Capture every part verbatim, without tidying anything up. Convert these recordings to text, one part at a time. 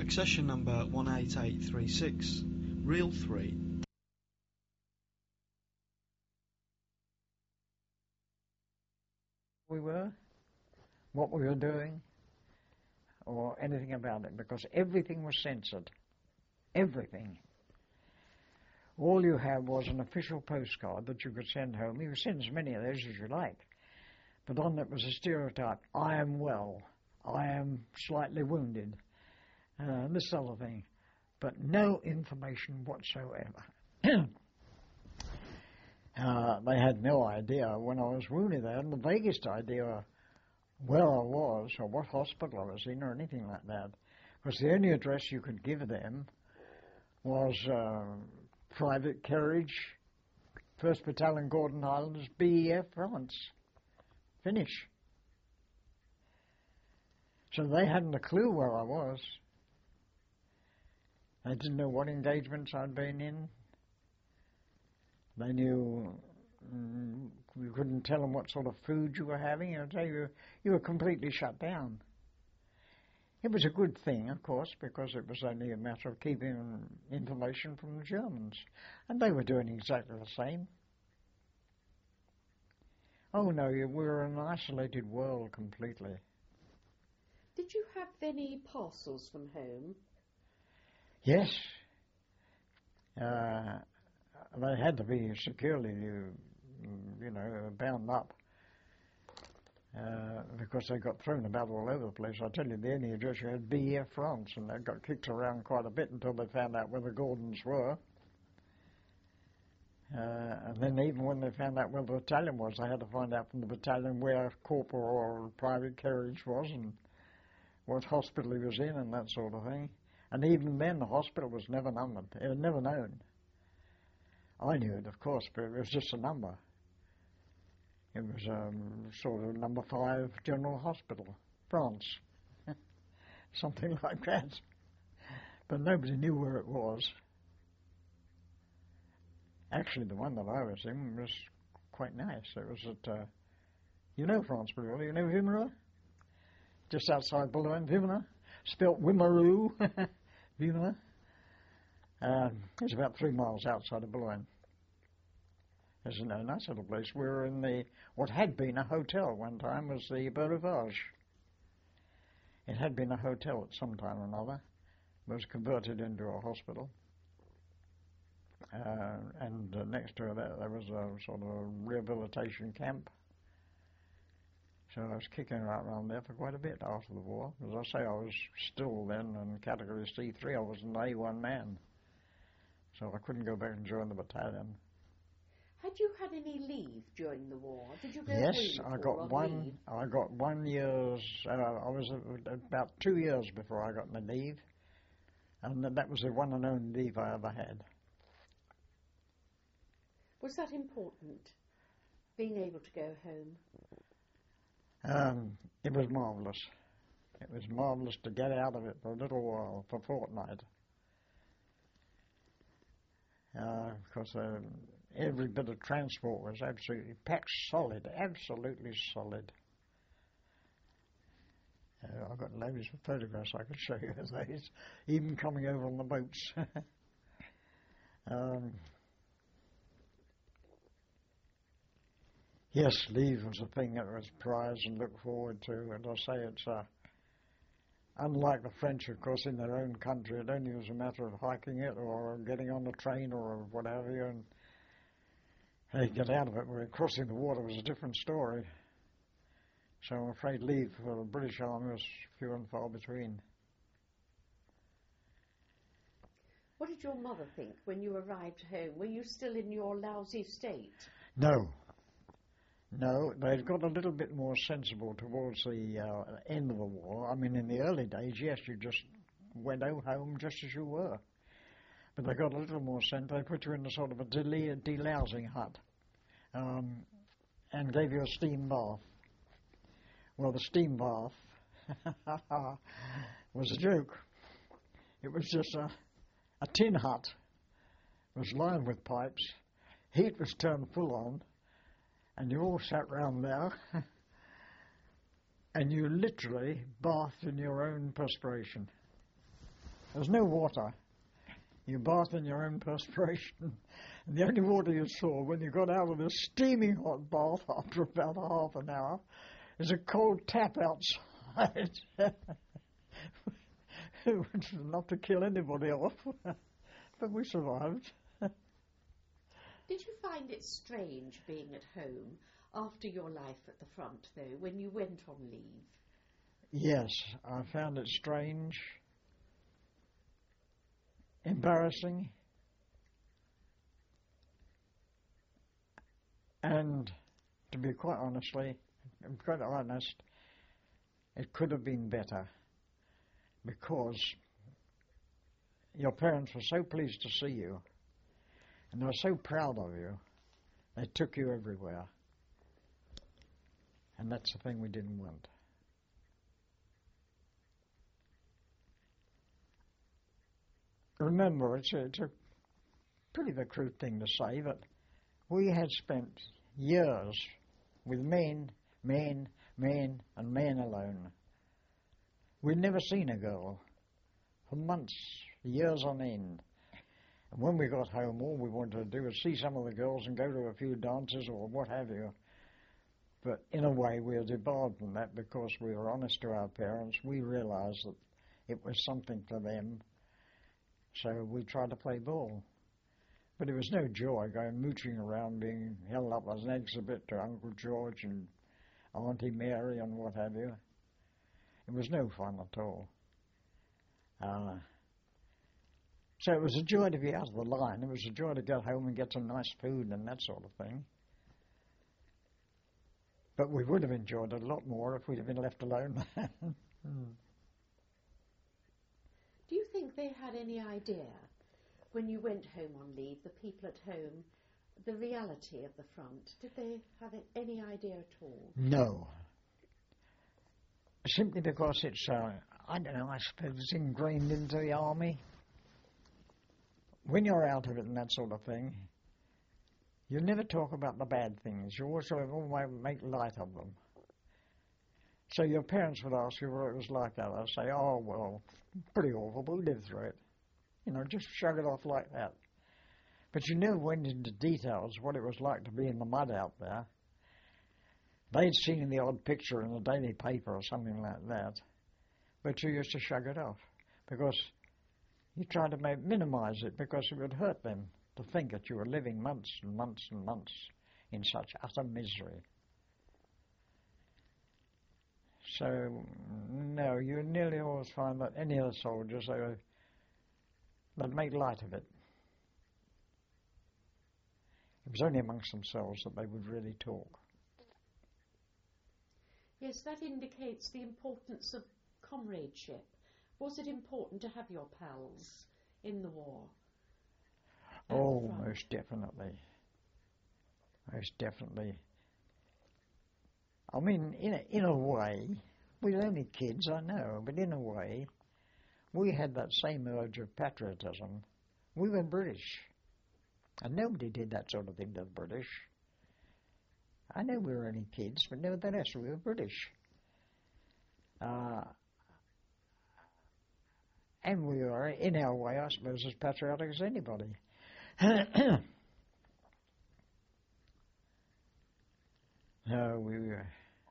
Accession number one eight eight three six, reel three. We were, what we were doing, or anything about it, because everything was censored. Everything. All you had was an official postcard that you could send home. You could send as many of those as you like. But on it was a stereotype. I am well. I am slightly wounded. Uh, this sort of thing. But no information whatsoever. uh, they had no idea when I was wounded. They hadn't the vaguest idea where I was or what hospital I was in or anything like that. Because the only address you could give them was uh, Private Carriage, first Battalion Gordon Highlanders, B E F, France. Finish. So they hadn't a clue where I was. They didn't know what engagements I'd been in. They knew mm, you couldn't tell them what sort of food you were having. I'd say you, you were completely shut down. It was a good thing, of course, because it was only a matter of keeping information from the Germans. And they were doing exactly the same. Oh no, we were an isolated world completely. Did you have any parcels from home? Yes. Uh, they had to be securely, you, you know, bound up. Uh, because they got thrown about all over the place. I tell you, the only address you had, B E F France, and they got kicked around quite a bit until they found out where the Gordons were. Uh, and then even when they found out where the battalion was, they had to find out from the battalion where corporal or private carriage was and what hospital he was in and that sort of thing. And even then, the hospital was never numbered. It was never known. I knew it, of course, but it was just a number. It was um, sort of number five General Hospital, France. Something like that. But nobody knew where it was. Actually, the one that I was in was quite nice. It was at, uh, you know France pretty well. You know Wimereux? Just outside Boulogne, Wimereux. Spelt Wimereux. Wimereux. Um, it's about three miles outside of Boulogne. It's a nice little place. We were in the, what had been a hotel one time was the Beau Rivage. It had been a hotel at some time or another. It was converted into a hospital. Uh, and uh, next to that there was a sort of rehabilitation camp. So I was kicking around there for quite a bit after the war. As I say, I was still then in category C three. I was an A one man. So I couldn't go back and join the battalion. Had you had any leave during the war? Did you go Yes, home I at all got on one. leave? I got one year's. Uh, I was uh, about two years before I got my leave, and that was the one and only leave I ever had. Was that important, being able to go home? Um, it was marvellous. It was marvellous to get out of it for a little while, for a fortnight. Uh, because uh, every bit of transport was absolutely packed solid, absolutely solid. Uh, I've got loads of photographs I could show you of those, even coming over on the boats. um, yes, leave was a thing that was prized and looked forward to, and I say it's uh, unlike the French, of course, in their own country. It only was a matter of hiking it or getting on the train or whatever, and they get out of it. Where crossing the water was a different story. So I'm afraid leave for the British Army was few and far between. What did your mother think when you arrived home? Were you still in your lousy state? No. No, they'd got a little bit more sensible towards the uh, end of the war. I mean, in the early days, yes, you just went home just as you were. But they got a little more sense. They put you in a sort of a dele- delousing hut um, and gave you a steam bath. Well, the steam bath was a joke. It was just a, a tin hut. It was lined with pipes. Heat was turned full on. And you all sat round there, and you literally bathed in your own perspiration. There was no water. You bathed in your own perspiration. And the only water you saw when you got out of the steaming hot bath after about half an hour is a cold tap outside. It was enough to kill anybody off. But we survived. Did you find it strange being at home after your life at the front, though, when you went on leave? Yes, I found it strange, embarrassing, and to be quite honestly, quite honest, it could have been better, because your parents were so pleased to see you, and they were so proud of you, they took you everywhere. And that's the thing we didn't want. Remember, it's a, it's a pretty the crude thing to say, but we had spent years with men, men, men, and men alone. We'd never seen a girl for months, years on end. And when we got home, all we wanted to do was see some of the girls and go to a few dances or what have you. But in a way, we were debarred from that because we were honest to our parents. We realised that it was something for them. So we tried to play ball. But it was no joy going mooching around, being held up as an exhibit to Uncle George and Auntie Mary and what have you. It was no fun at all. Uh, so it was a joy to be out of the line. It was a joy to get home and get some nice food and that sort of thing. But we would have enjoyed it a lot more if we'd have been left alone. Do you think they had any idea, when you went home on leave, the people at home, the reality of the front? Did they have any idea at all? No. Simply because it's, uh, I don't know, I suppose it's ingrained into the army. When you're out of it and that sort of thing, you never talk about the bad things. You always sort of always make light of them. So your parents would ask you what it was like out there. Say, oh, well, pretty awful, but we lived through it. You know, just shrug it off like that. But you never went into details what it was like to be in the mud out there. They'd seen the odd picture in the daily paper or something like that. But you used to shrug it off because you tried to make, minimize it because it would hurt them to think that you were living months and months and months in such utter misery. So, no, you nearly always find that any of the soldiers, they were, they'd make light of it. It was only amongst themselves that they would really talk. Yes, that indicates the importance of comradeship. Was it important to have your pals in the war? Oh, most definitely. Most definitely. I mean, in a, in a way, we were only kids, I know, but in a way, we had that same urge of patriotism. We were British, and nobody did that sort of thing to the British. I know we were only kids, but nevertheless, we were British. Uh, and we were, in our way, I suppose, as patriotic as anybody. No, we were.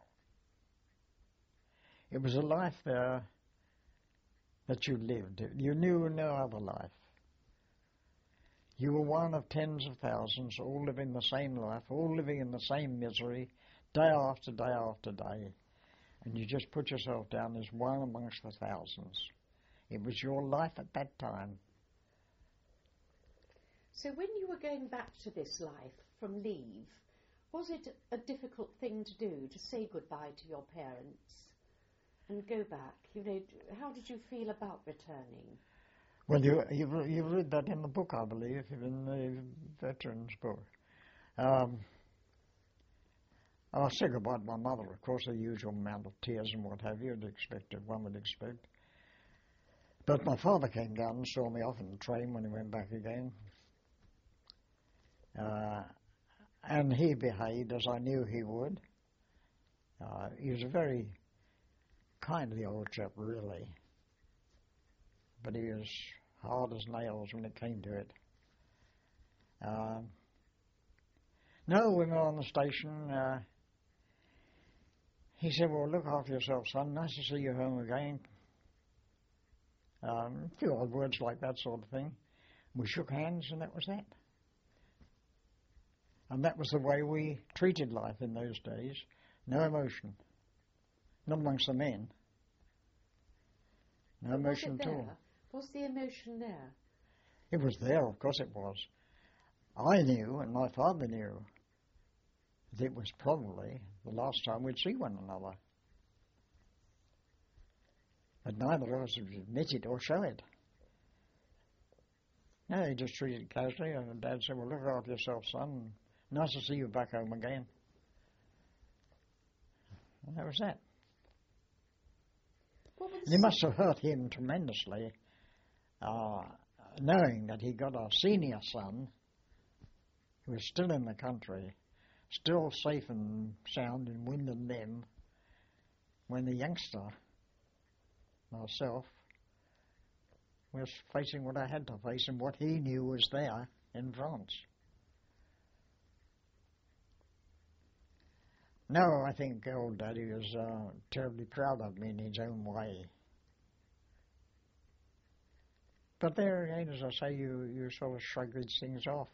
It was a life there that you lived. You knew no other life. You were one of tens of thousands, all living the same life, all living in the same misery, day after day after day. And you just put yourself down as one amongst the thousands. It was your life at that time. So when you were going back to this life from leave, was it a difficult thing to do, to say goodbye to your parents and go back? You know, how did you feel about returning? Well, you, you've, you've read that in the book, I believe, in the Veterans book. Um, I said goodbye to my mother, of course, the usual amount of tears and what have you, you'd expect, one would expect. But my father came down and saw me off in the train when he went back again. Uh, and he behaved as I knew he would. Uh, he was a very kindly old chap, really. but he was hard as nails when it came to it. Um, no, when we were on the station, uh, he said, well, look after yourself, son. Nice to see you home again. Um, a few odd words like that sort of thing. We shook hands, and that was that. And that was the way we treated life in those days. No emotion. Not amongst the men. No But emotion was it at there? all. Was the emotion there? It was there, of course it was. I knew, and my father knew, that it was probably the last time we'd see one another. But neither of us would admit it or show it. No, he just treated it casually, and Dad said, well, look after yourself, son. Nice to see you back home again. And that was that. What were the And it must have hurt him tremendously, uh, knowing that he got a senior son who was still in the country, still safe and sound in wind and limb, when the youngster, myself, was facing what I had to face and what he knew was there in France. No, I think old Daddy was uh, terribly proud of me in his own way. But there again, as I say, you, you sort of shrug these things off.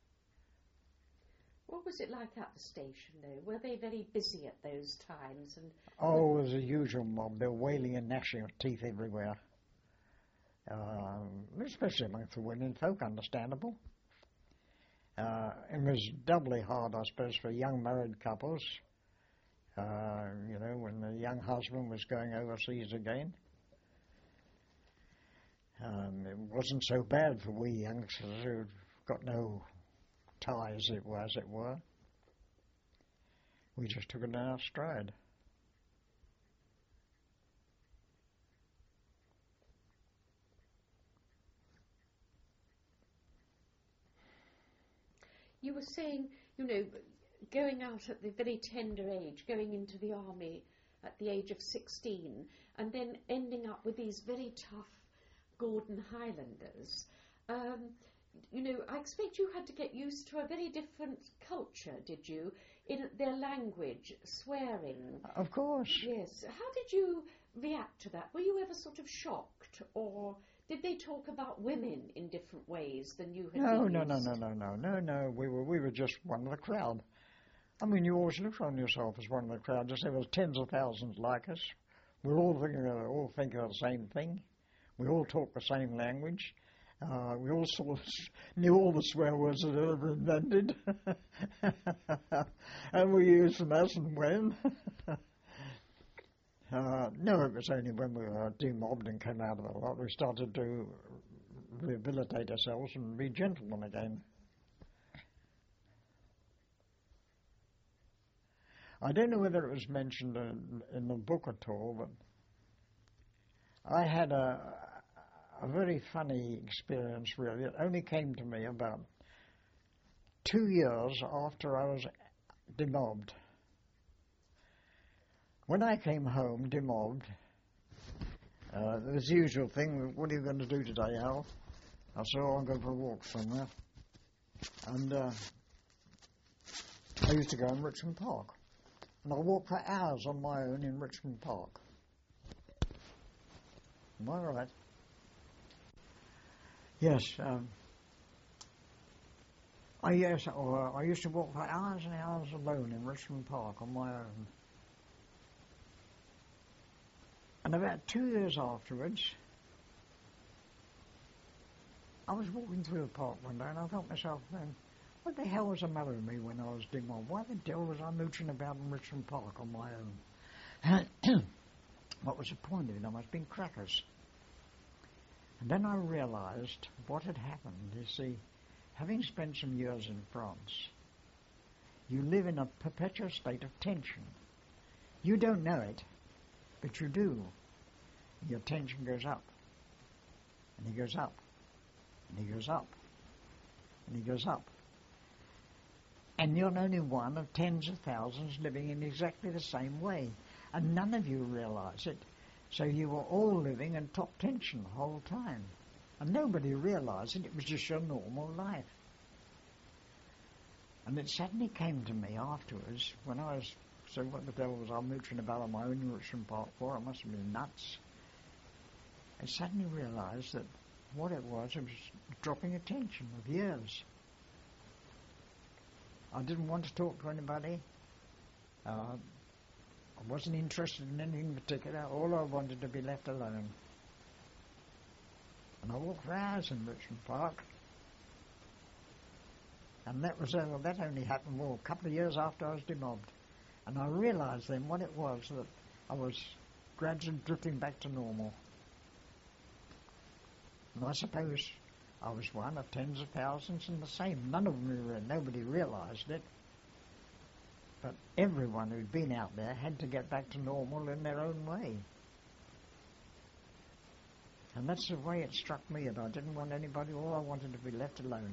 What was it like at the station, though? Were they very busy at those times? And Oh, it was a usual mob. They were wailing and gnashing of teeth everywhere. Um, especially amongst the women folk, understandable. Uh, it was doubly hard, I suppose, for young married couples. Uh, you know, when the young husband was going overseas again. Um, it wasn't so bad for we youngsters who'd got no ties, it was, as it were. We just took it in our stride. you were saying, you know, going out at the very tender age, going into the army at the age of sixteen, and then ending up with these very tough Gordon Highlanders. Um, you know, I expect you had to get used to a very different culture, did you? In their language, swearing. Of course. Yes. How did you react to that? Were you ever sort of shocked, or did they talk about women in different ways than you had No, been no, no, used? no, no, no, no, no. We were, we were just one of the crowd. I mean, you always looked on yourself as one of the crowd. Just there was tens of thousands like us. We're all thinking, of, all thinking of the same thing. We all talk the same language. Uh, we all sort of knew all the swear words that had ever invented. And we used them as and when. uh, no, it was only when we were demobbed and came out of the lot we started to rehabilitate ourselves and be gentlemen again. I don't know whether it was mentioned in, in the book at all, but I had a, a very funny experience, really. It only came to me about two years after I was demobbed. When I came home demobbed, uh, there was the usual thing, what are you going to do today, Al? I said, oh, I'll go for a walk somewhere. And uh, I used to go in Richmond Park. And I walked for hours on my own in Richmond Park. Am I right? Yes. Um, I, yes, or I used to walk for hours and hours alone in Richmond Park on my own. And about two years afterwards, I was walking through the park one day and I thought to myself, then, what the hell was the matter with me when I was demobbed? Why the devil was I mooching about in Richmond Park on my own? What was the point of it? I must have been crackers. And then I realized what had happened. You see, having spent some years in France, you live in a perpetual state of tension. You don't know it, but you do. Your tension goes up, and he goes up, and he goes up, and he goes up. And you're only one of tens of thousands living in exactly the same way. And none of you realize it. So you were all living in top tension the whole time. And nobody realised it. It was just your normal life. And it suddenly came to me afterwards, when I was, so what the devil was I mooching about on my own in Richmond Park for? I must have been nuts. I suddenly realised that what it was, it was dropping attention of years. I didn't want to talk to anybody. Uh, I wasn't interested in anything in particular. All I wanted to be left alone. And I walked for hours in Richmond Park. And that was uh, that only happened well, a couple of years after I was demobbed. And I realised then what it was, that I was gradually drifting back to normal. And I suppose I was one of tens of thousands and the same. None of them, nobody realised it. But everyone who'd been out there had to get back to normal in their own way. And that's the way it struck me, and I didn't want anybody, all I wanted to be left alone.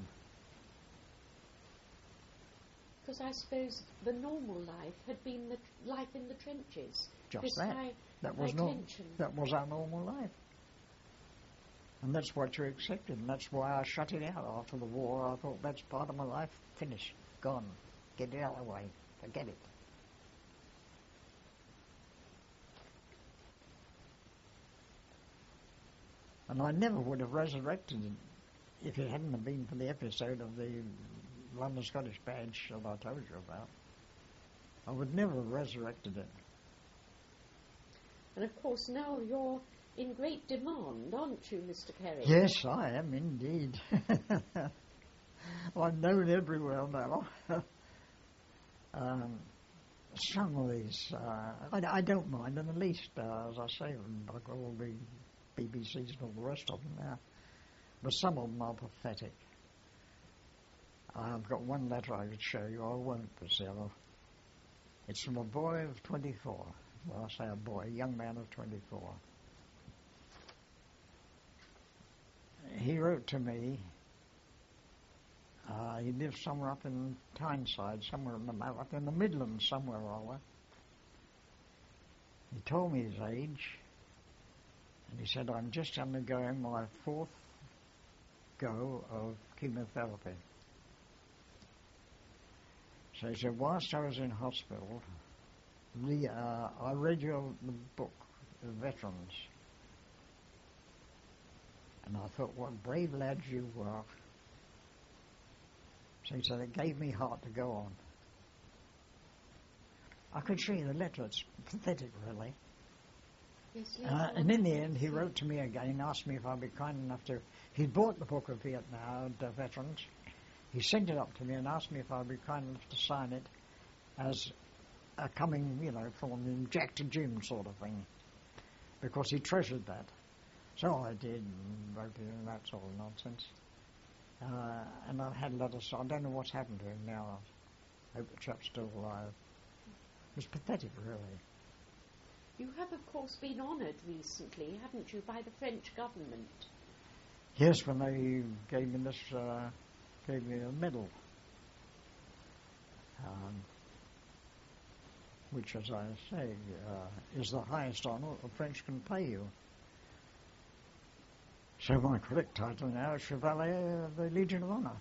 Because I suppose the normal life had been the tr- life in the trenches. Just this that. High, that was high not, tension. That was our normal life. And that's what you accepted, and that's why I shut it out after the war. I thought, that's part of my life, finished, gone, get it out of the way, forget it. And I never would have resurrected it if it hadn't have been for the episode of the London Scottish Badge that I told you about. I would never have resurrected it. And of course now you're in great demand, aren't you, Mister Kerry? Yes, I am indeed. I'm known everywhere now. um, some of these, uh, I, I don't mind in the least, uh, as I say, like all the B B Cs and all the rest of them now. But some of them are pathetic. I've got one letter I could show you. I won't, Priscilla. It's from a boy of twenty-four. Well, I say a boy, a young man of twenty-four. He wrote to me. Uh, he lives somewhere up in Tyneside, somewhere in the, up in the Midlands, somewhere or other. He told me his age, and he said, I'm just undergoing my fourth go of chemotherapy. So he said, whilst I was in hospital, the, uh, I read your the book, The Veterans, and I thought, what brave lads you were. So he said, it gave me heart to go on. I could show you the letter. It's pathetic, really. Yes, yes, Uh, and in the end, he wrote to me again, asked me if I'd be kind enough to... He'd bought the book of Vietnam, The Veterans. He sent it up to me and asked me if I'd be kind enough to sign it as a coming, you know, from Jack to Jim sort of thing, because he treasured that. So I did, and wrote it, and that sort of nonsense. Uh, and I've had letters, so I don't know what's happened to him now. I hope the chap's still alive. It was pathetic, really. You have, of course, been honoured recently, haven't you, by the French government? Yes, when they gave me this, uh, gave me a medal, um, which, as I say, uh, is the highest honour the French can pay you. So my correct title now is Chevalier of the Legion of Honour.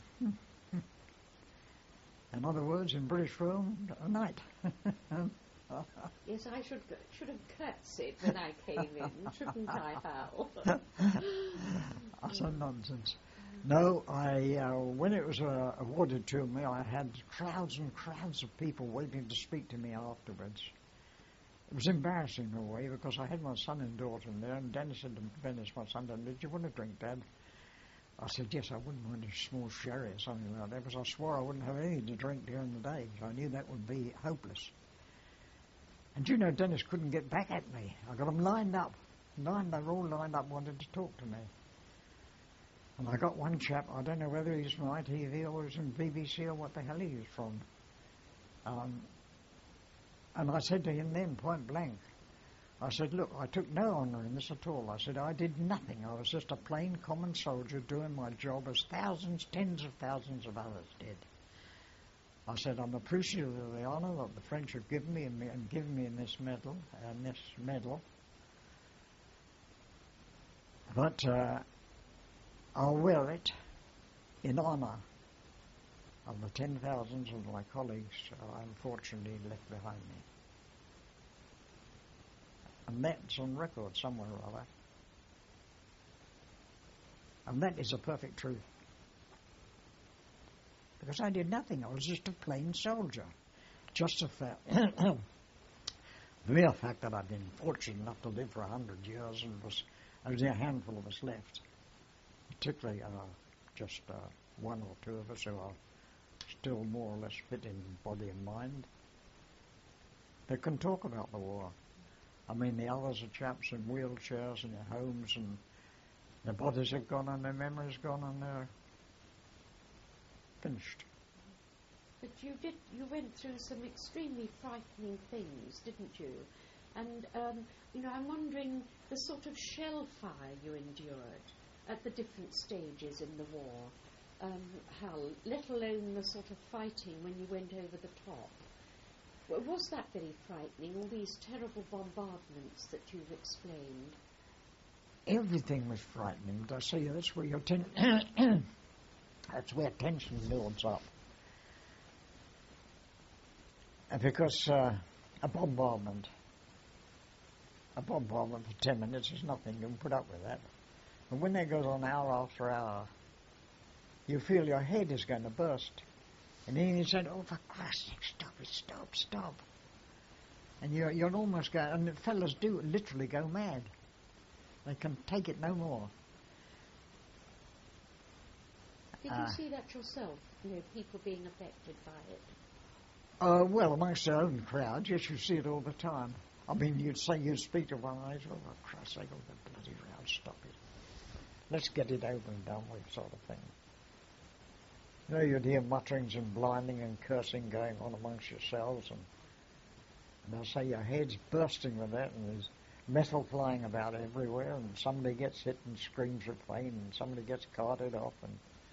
In other words, in British realm, a knight. Yes, I should should have curtsied when I came in, shouldn't I, Hal? That's a nonsense. No, I uh, when it was uh, awarded to me, I had crowds and crowds of people waiting to speak to me afterwards. It was embarrassing in a way, because I had my son and daughter in there, and Dennis said to Dennis, my son, did you want a drink, Dad? I said, yes, I wouldn't mind a small sherry or something like that, because I swore I wouldn't have anything to drink during the day, so I knew that would be hopeless. And you know, Dennis couldn't get back at me. I got them lined up. Lined, they were all lined up, wanted to talk to me. And I got one chap, I don't know whether he's from I T V or he's from B B C or what the hell he was from. Um, and I said to him then, point blank, I said, look, I took no honour in this at all. I said, I did nothing. I was just a plain common soldier doing my job as thousands, tens of thousands of others did. I said, I'm appreciative of the honour that the French have given me and, and given me in this medal, and this medal. But uh, I'll wear it in honour of the ten thousands of my colleagues I unfortunately left behind me. And that's on record somewhere or other. And that is a perfect truth. Because I did nothing. I was just a plain soldier. Just a fact. The mere fact that I've been fortunate enough to live for a hundred years and was only a handful of us left, particularly uh, just uh, one or two of us who are still more or less fit in body and mind, they can talk about the war. I mean, the others are chaps in wheelchairs in their homes, and their bodies have gone and their memories gone, and they're finished. But you did, you went through some extremely frightening things, didn't you? And, um, you know, I'm wondering the sort of shell fire you endured at the different stages in the war, um, Hal, let alone the sort of fighting when you went over the top. Was that very frightening, all these terrible bombardments that you've explained? Everything was frightening, but I say that's where your ten that's where tension builds up. And because uh, a bombardment, a bombardment for ten minutes is nothing, you can put up with that. But when that goes on hour after hour, you feel your head is going to burst. And then you said, oh, for Christ's sake, stop it, stop, stop. And you're, you're almost going, and the fellas do literally go mad. They can take it no more. Did uh, you see that yourself, you know, people being affected by it? Uh, well, amongst their own crowds, yes, you see it all the time. I mean, you'd say, you'd speak to one, and they'd say, oh, for Christ's sake, oh, the bloody row, stop it. Let's get it over and done with, sort of thing. You know, you'd hear mutterings and blinding and cursing going on amongst yourselves, and, and I say your head's bursting with that, and there's metal flying about everywhere, and somebody gets hit and screams with pain, and somebody gets carted off, and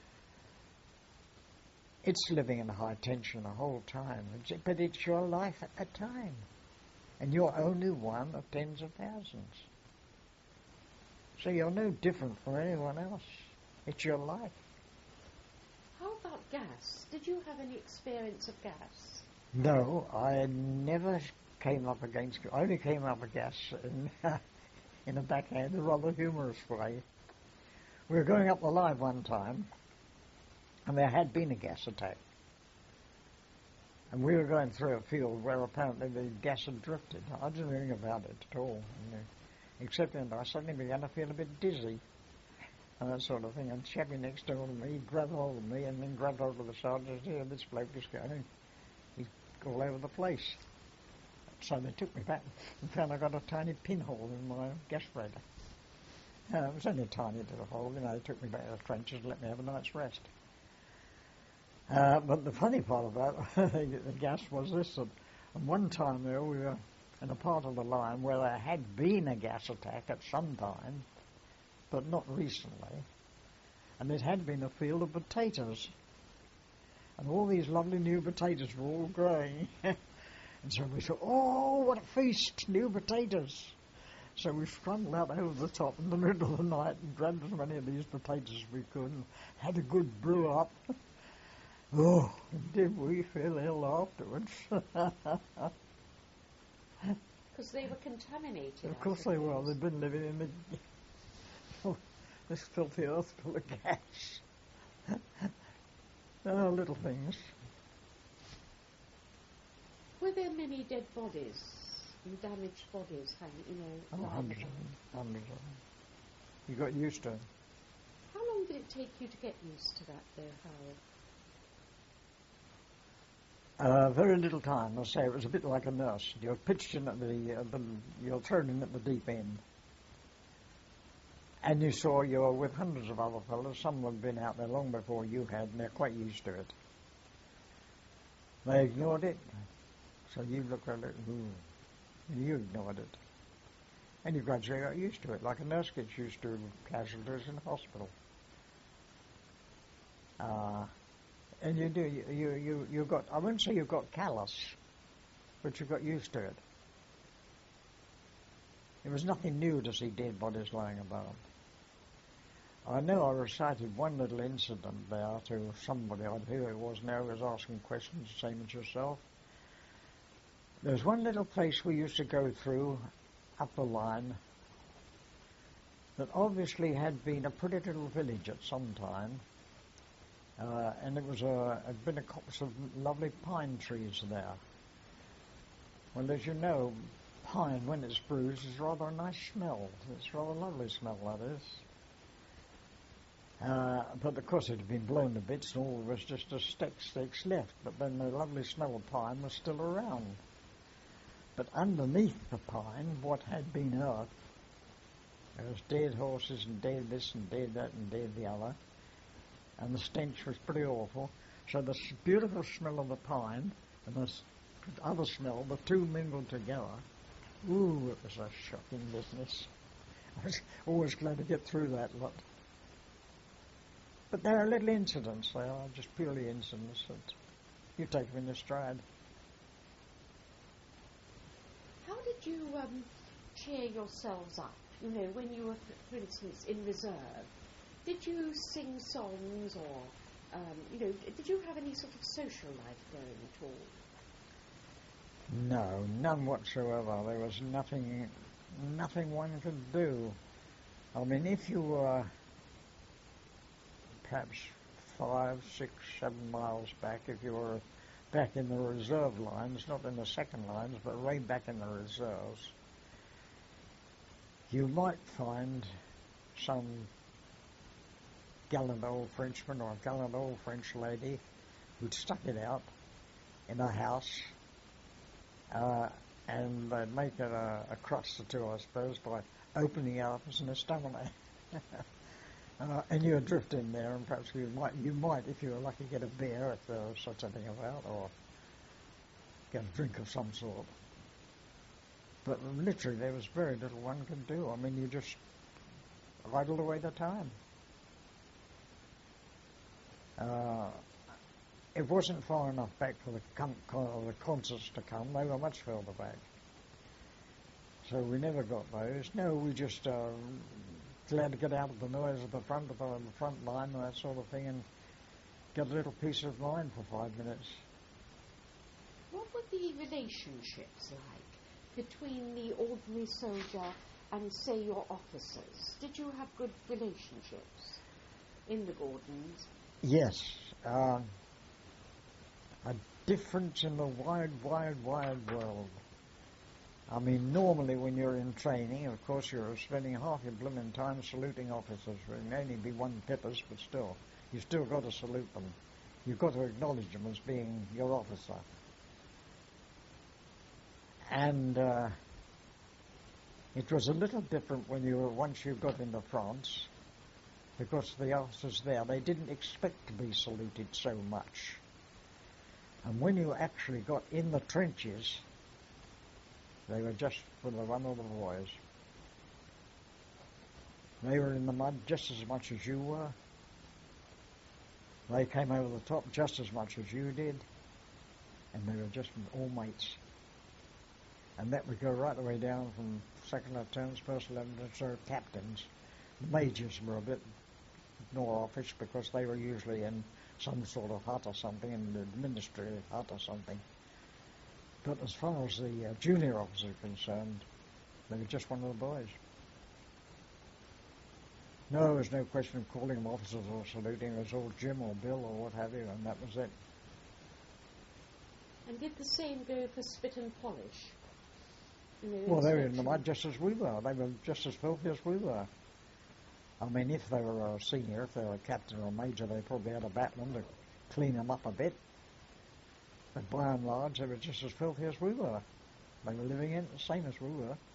it's living in high tension the whole time. But it's your life at the time, and you're only one of tens of thousands. So you're no different from anyone else. It's your life. How about gas? Did you have any experience of gas? No, I never came up against... I only came up against gas in, in a backhand, a rather humorous way. We were going up the line one time, and there had been a gas attack. And we were going through a field where apparently the gas had drifted. I didn't know anything about it at all, you know, except that I suddenly began to feel a bit dizzy and that sort of thing. And chappie next door to me grabbed hold of me and then grabbed hold of the sergeant and said, "Here, this bloke is going. He's all over the place." So they took me back and found I got a tiny pinhole in my gas breaker. Uh, it was only a tiny little hole, you know. They took me back to the trenches and let me have a night's rest. Uh, but the funny part about the gas was this, that one time there we were in a part of the line where there had been a gas attack at some time, but not recently, and it had been a field of potatoes, and all these lovely new potatoes were all growing, and so we thought, oh, what a feast, new potatoes. So we scrambled out over the top in the middle of the night and grabbed as many of these potatoes as we could and had a good brew up. Oh, did we feel ill afterwards? Because they were contaminated. Of course they were. They'd been living in the, oh, this filthy earth full of gas. Oh, little things. Were there many dead bodies and damaged bodies hanging, you know? Oh, hundreds of them. Hundreds of them. You got used to them. How long did it take you to get used to that, though, Howard? Uh, very little time. I say it was a bit like a nurse. You're pitched in at the, uh, the, you're thrown in at the deep end, and you saw you were with hundreds of other fellows. Some had been out there long before you had, and they're quite used to it. They ignored it, so you looked at it, ooh, and you ignored it, and you gradually got used to it, like a nurse gets used to casualties in a hospital. Uh, And you do, you, you, you, you got, I wouldn't say you got callous, but you got used to it. It was nothing new to see dead bodies lying about. I know I recited one little incident there to somebody, I don't know who it was now, who was asking questions, same as yourself. There's one little place we used to go through up the line that obviously had been a pretty little village at some time, uh, and it was a, had been a copse of lovely pine trees there. Well, as you know, pine, when it's bruised, is rather a nice smell. It's rather a lovely smell, that is. Uh, but of course it had been blown to bits and all there was just a stack stakes left, but then the lovely smell of pine was still around. But underneath the pine, what had been earth, there was dead horses and dead this and dead that and dead the other, and the stench was pretty awful. So the beautiful smell of the pine and the other smell, the two mingled together. Ooh, it was a shocking business. I was always glad to get through that lot. But there are little incidents, they are just purely incidents that you take them in your stride. How did you um, cheer yourselves up? You know, when you were, for instance, in reserve, did you sing songs or, um, you know, did you have any sort of social life going at all? No, none whatsoever. There was nothing, nothing one could do. I mean, if you were perhaps five, six, seven miles back, if you were back in the reserve lines, not in the second lines, but way back in the reserves, you might find some gallant old Frenchman or a gallant old French lady who'd stuck it out in a house, uh, and they'd make it a, a crust or two, I suppose, by opening it up as an estaminet. Uh, and you drift in there, and perhaps you might, you might, if you were lucky, get a beer if there was such a thing about, or get a drink of some sort. But literally, there was very little one could do. I mean, you just idled away the time. Uh, it wasn't far enough back for the, com- con- the concerts to come. They were much further back. So we never got those. No, we just... Uh, glad to get out of the noise of the front of the, the front line and that sort of thing and get a little peace of mind for five minutes. What were the relationships like between the ordinary soldier and, say, your officers? Did you have good relationships in the Gordons? Yes. Uh, a difference in the wide, wide, wide world. I mean, normally when you're in training, of course, you're spending half your blooming time saluting officers. It may only be one pippers, but still, you've still got to salute them. You've got to acknowledge them as being your officer. And uh, it was a little different when you were, once you got into France, because the officers there, they didn't expect to be saluted so much. And when you actually got in the trenches, they were just for the run of the boys. They were in the mud just as much as you were. They came over the top just as much as you did. And they were just all mates. And that would go right the way down from second lieutenants, first lieutenants, or captains. The majors were a bit more offish because they were usually in some sort of hut or something, in the administrative hut or something. But as far as the uh, junior officers are concerned, they were just one of the boys. No, there was no question of calling them officers or saluting. It was all Jim or Bill or what have you, and that was it. And did the same go for spit and polish? You know, well, they were in the mud just as we were. They were just as filthy as we were. I mean, if they were a senior, if they were a captain or a major, they probably had a battalion to clean them up a bit. But by and large, they were just as filthy as we were. They were living in it the same as we were.